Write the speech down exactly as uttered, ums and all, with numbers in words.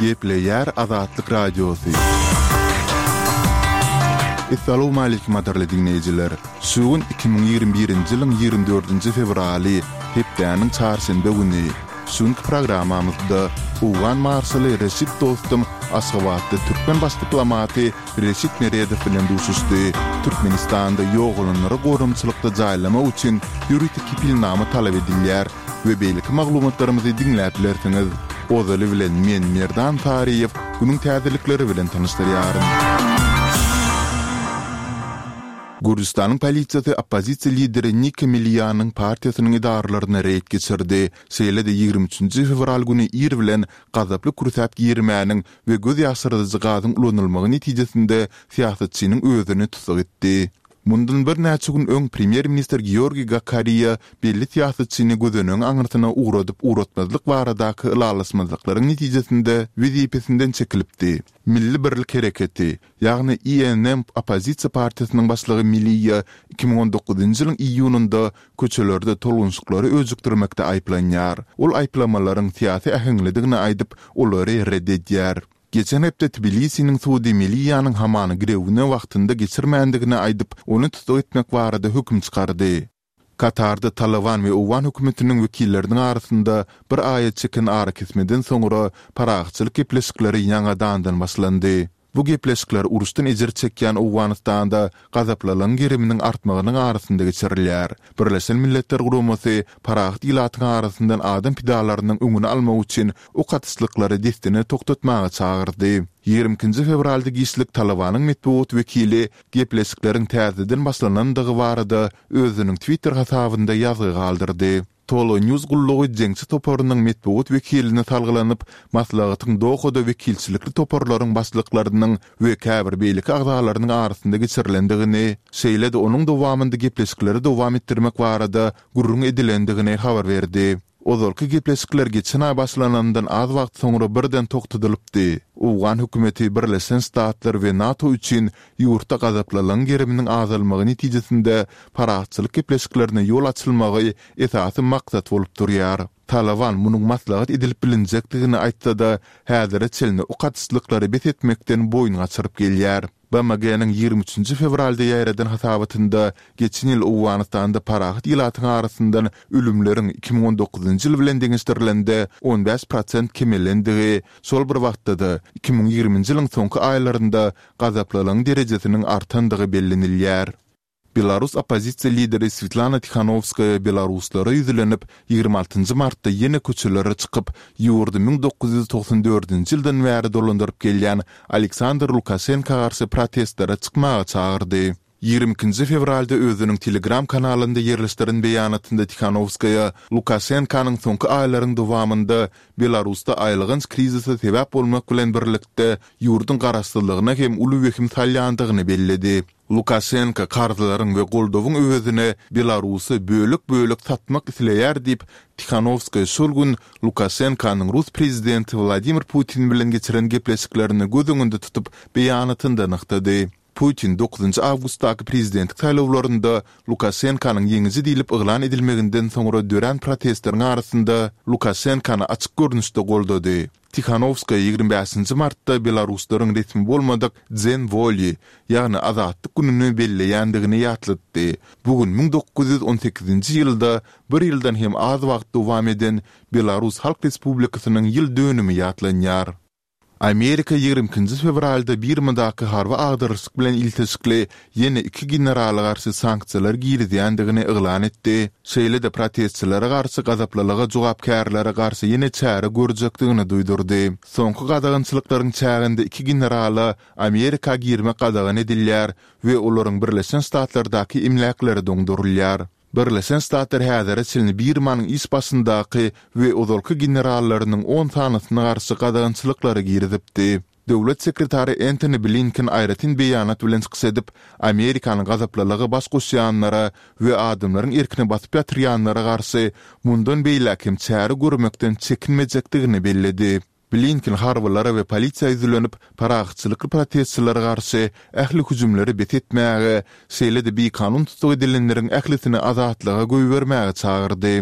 Gepleyer Azatlyk Radiosu. Assalamu alaykum adarly dinleyijiler. Sugun iki bin ýygrimi birinji ýylyň ýygrimi dördünji fevraly hepdäniň çarşembe güni. Şunky programamyzda Uwan Marsaly Reşit dostum Aşgabatda Türkmen baş diplomati Reşit Meredow bilen duşuşdy. Türkmenistanda ýoğulunlary gorumçylykda jaýlama üçin ýuridik kipilnama talap edilýär we beýlik maglumatlarymyzy dinläp bilersiňiz. Ozaly bilen men Merdan Tariýew günüň täzelikleri bilen tanışdyrýaryn. Gürcistanyň polisiýasy oppozisiýa lideri Nik Miliyanyň partiýasynyň idaralaryna reýd geçirdi. Şeýle-de ýygrimi üçinji fevral güni ir bilen gazaply kurtap girmäniň we göz ýaşyrdyjy gazyň ulanylmagy netijesinde siýasatçynyň özüni tutsak etdi. Mundan bir näçe gün öň premier minister Georgi Gakariya belli siýasatçyny gözünün aňyrtyna uğradyp uğratmazlyk baradaky ılalasmazlyklaryň netijesinde wezipesinden çekilipdi. Milli Birlik Hereketi, ýagny I N M oppozisiýa partiýasynyň başlygy Miliýa iki bin on dokuzunji ýylyň iýununda köçelerde tolgunçlyklary özükdirmekde aýplanýar. Ol aýplamalaryň siýasy ähengligini aýdyp, olary reddedýär. Geçen hepde Tbilisi'nin Suudi Miliýanyň hamany grewine wagtynda geçirmändigini aýdyp, onu tutup etmek barada hüküm çykardy. Katarda Taliban we Uwan hökümetiniň wekilleriniň arasynda bir aýa çekin ara kesmeden soňra paragçylyk gepleşikleri ýaňadan başlandy. Bu gepleşikler uruşdan ejir çekýän Uwanystanda gazaplanan geriminiň artmagynyň arasynda geçirilýär. Birleşen Milletler Guramasy parag diýlatyň arasyndan adam pidalarynyň öňüni almak üçin o katyslyklary destini toktatmagy çagyrdy. ýygrimi ikinji fevralda giýişlik Talibanyň medeniýet wekili gepleşikleriň täzeden başlanandygy barada özüniň Twitter hasabynda ýazygy galdyrdy. Tolo News gullugy jeňçi toparynyň medeniýet wekilini salgylanyp, maslahatyň dogoda wekilçilikli toparlaryň başlyklarynyň we käbir beýlik agzalarynyň arasynda geçirilendigini, şeýle-de onuň dowamynda gepleşikleri dowam etdirmek barada gurrun edilendigini habar berdi. Ozalky gepleşikler geçen ay başlanandan az wagt soňra birden toktudylypdy. Uwan hökümeti Birleşen Ştatlar we NATO üçin ýurtda gazaplanan geriminiň azalmagy netijesinde paragçylyk gepleşiklerine ýol açylmagy esasy maksat bolup durýar. Taliban munyň maslahat edilip bilinjekdigini aýtsa-da, häzir çelini o katyslyklary bet etmekden boyun gaçyryp gelýär. B M G'niň ýygrimi üçinji fevralda ýaýradan hasabatynda geçen ýyl Uwanystanda parag diýlatyň arasyndan ölümleriň iki bin on dokuzunji ýyl bilen deňişdirilende on beş prosent kemellendigi, şol bir wagtda iki bin ýygrimiňji ýylyň soňky aýlarynda gazaplanan derejesiniň artandygy bellenilýär. Belarus oppozisiýa lideri Svetlana Tikhanovskaya Belaruslary ýüzlenip ýygrimi altynjy martda ýene köçelere çykyp ýurdy bin dokuz ýüz toksan dördünji ýyldan bäri dolandyryp gelýän Aleksandr Lukashenko garşy protestlere çykmagy çagyrdy. ýygrimi ikinji fevralda özüniň Telegram kanalynda ýerleşdiren beýanatynda Tikhanovskaya Lukashenkonyň soňky aýlaryň dowamynda Belarusda aýlygynç krizise sebäp bolmak bilen birlikde ýurdun garaşsyzlygyna hem uly wehim salýandygyny belledi. Lukashenko karzylaryň we goldowyň öwezine Belarusy bölük-bölük satmak isleýär diýip Tikhanovskaya şol gün Lukashenkonyň Rus prezidenti Vladimir Putin bilen geçiren gepleşiklerini göz öňünde tutup beýanatynda nyktady. Putin dokuzunji awgustdaky prezidentlik saýlawlarynda Lukashenkonyň ýeňizi diýilip yglan edilmeginden soňra dören protestleriň arasynda Lukashenkony açyk görnüşde goldady. Tikhanovskaya ýygrimi beşinji martda Belaruslaryň resmi bolmadyk Dzen Volyi, ýagny azatlyk gününi belleýändigini ýatlatdy. Bugün bin dokuz ýüz on sekizinji ýylda bir ýyldan hem az wagt dowam eden Belarus Halk Respublikasynyň ýyl dönümi ýatlanýar. Amerika ýygrimi ikinji fevralda Birmadaky harba agdarlyk bilen iltisikli ýene iki generala garşy sanksiýalar giýilýändigini yglan etdi. Şeýle-de protestçilere garşy gazaplalyga jogapkärlere garşy ýene çäre görjekdigini duýdurdy. Soňky gadagynçylyklaryň çäginde iki generala Amerika girmek gadagan edilýär we olaryň Birleşen Ştatlardaky imlekleri doňdurulýar. Birleşen Ştatlar häzir çelini Birmanyň iş başyndaky we ozalky generallarynyň on sanasyna garşy gadagynçylyklary girdipdi. Döwlet sekretary Antony Blinken aýratyn beýanat bilen çykşadyp, Amerikanyň gazaplalygy baş goşýanlara we adamlaryň erkine basyp ýatyrýanlara garşy mundan beýlek hem çäre görmekden çekinmejekdigini belledi. Blinken harbalara we polisiýa ýüzlenip paragçylyk protestçilere garşy ähli hüjümleri bet etmäge, şeýle-de bir kanun tutup edilenleriň ählisini azatlyga goýbermäge çagyrdy.